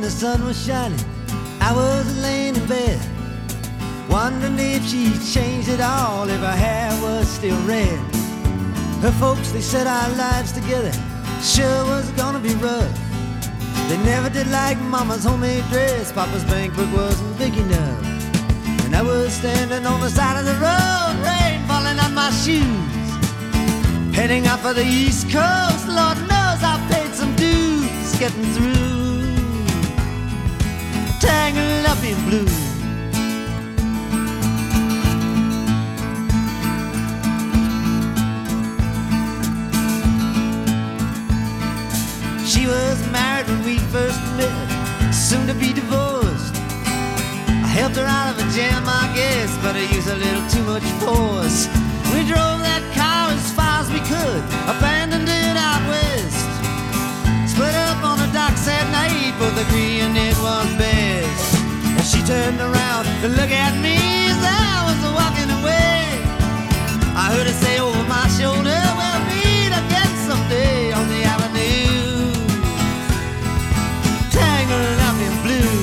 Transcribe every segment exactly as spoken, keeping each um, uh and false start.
when the sun was shining, I was laying in bed, wondering if she changed it all, if her hair was still red. Her folks, they said our lives together sure was gonna be rough. They never did like Mama's homemade dress, Papa's bank book wasn't big enough. And I was standing on the side of the road, rain falling on my shoes, heading out for the East Coast. Lord knows I paid some dues getting through, tangled up in blue. She was married when we first met, soon to be divorced. I helped her out of a jam, I guess, but I used a little too much force. We drove that car as far as we could, abandoned it out west, split up on the docks at night, both agreeing it was best. And she turned around to look at me as I was walking away. I heard her say over my shoulder, we'll meet again someday on the avenue, tangled up in blue.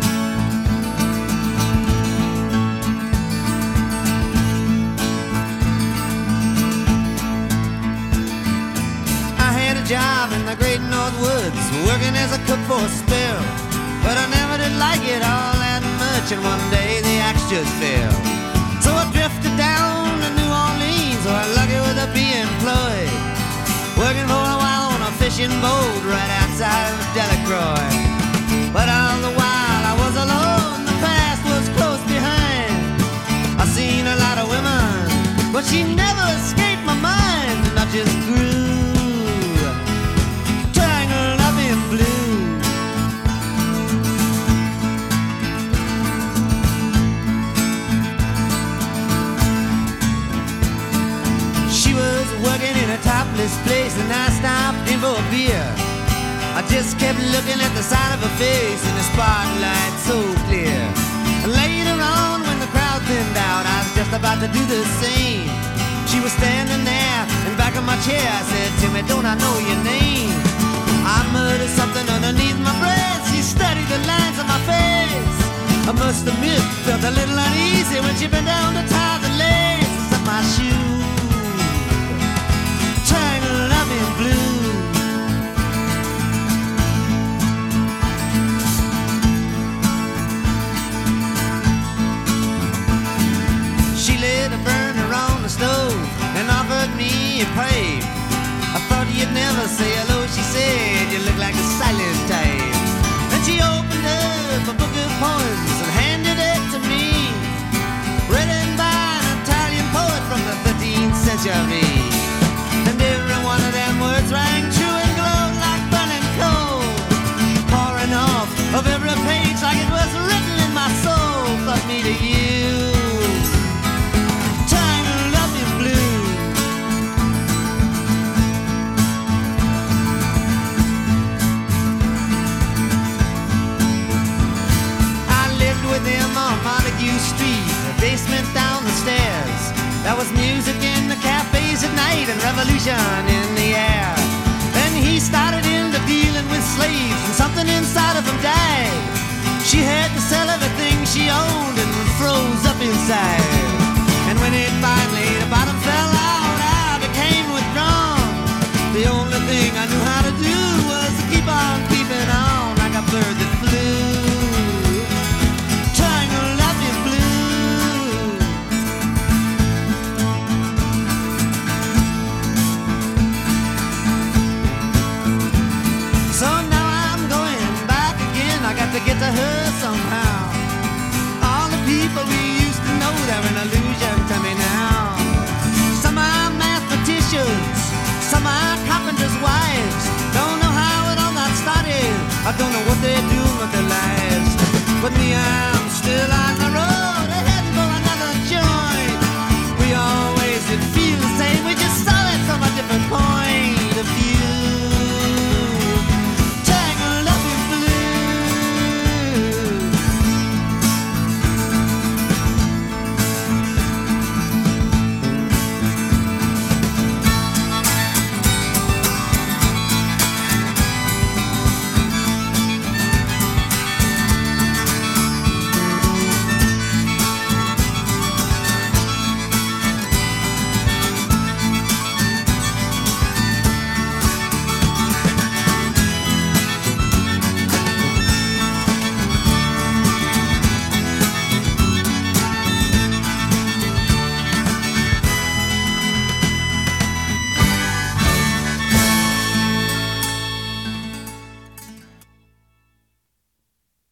Job in the great North Woods, working as a cook for a spell, but I never did like it all that much, and one day the axe just fell. So I drifted down to New Orleans, where I'm lucky with a be employed, working for a while on a fishing boat right outside of Delacroix. But all the while I was alone, the past was close behind. I seen a lot of women, but she never escaped my mind, and I just grew topless place, and I stopped in for a beer. I just kept looking at the side of her face in the spotlight so clear. And later on, when the crowd thinned out, I was just about to do the same. She was standing there in back of my chair. I said, "To me, don't I know your name?" I muttered something underneath my breath. She studied the lines on my face. I must admit, felt a little uneasy when she bent down to tie the laces of my shoes, tangled up in blue. She lit a burner on the stove and offered me a pipe. I thought you'd never say hello, she said, you look like a silent type. And she opened up a book of poems and handed it to me, written by an Italian poet from the thirteenth century. And every one of them words rang true and glowed like burning coal, pouring off of every page like it was written in my soul. But me to you, tangled up in blue. I lived with him on Montague Street, a basement down the stairs. There was music in the cafes at night and revolution in the air. Then he started into dealing with slaves, and something inside of him died. She had to sell everything she owned and froze up inside. And when it finally, the bottom fell out, I became withdrawn. The only thing I knew how to do was to keep on keeping on like a bird that flew, tangled up in blue. To get to her somehow. All the people we used to know, they're an illusion to me now. Some are mathematicians, some are carpenters' wives. Don't know how it all got started, I don't know what they do